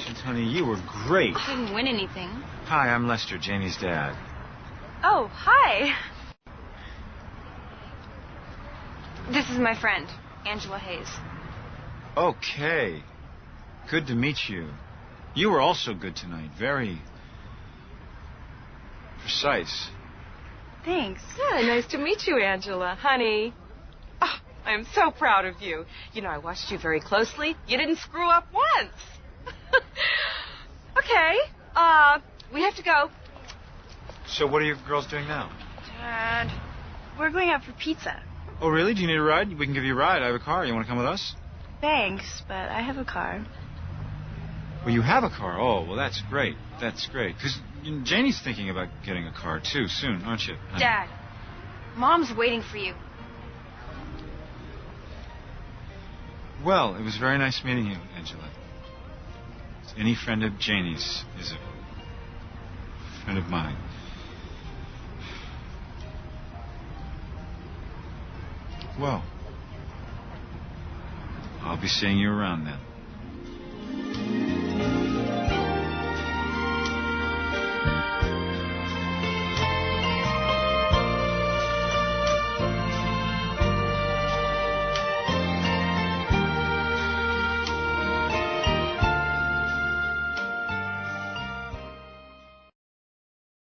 Congratulations, honey. You were great. I didn't win anything. Hi, I'm Lester, Janie's dad. Oh, hi. This is my friend, Angela Hayes. Okay. Good to meet you. You were also good tonight. Very precise. Thanks. Yeah, nice to meet you, Angela. Honey. Oh, I'm so proud of you. You know, I watched you very closely. You didn't screw up once. Okay. We have to go. So what are you girls doing now? Dad, we're going out for pizza. Oh, really? Do you need a ride? We can give you a ride. I have a car. You want to come with us? Thanks, but I have a car. Well, you have a car. Oh, well, that's great. That's great. Because Janie's thinking about getting a car, too, soon, aren't you, honey? Dad, Mom's waiting for you. Well, it was very nice meeting you, Angela. Any friend of Janie's is a friend of mine. Well, I'll be seeing you around then.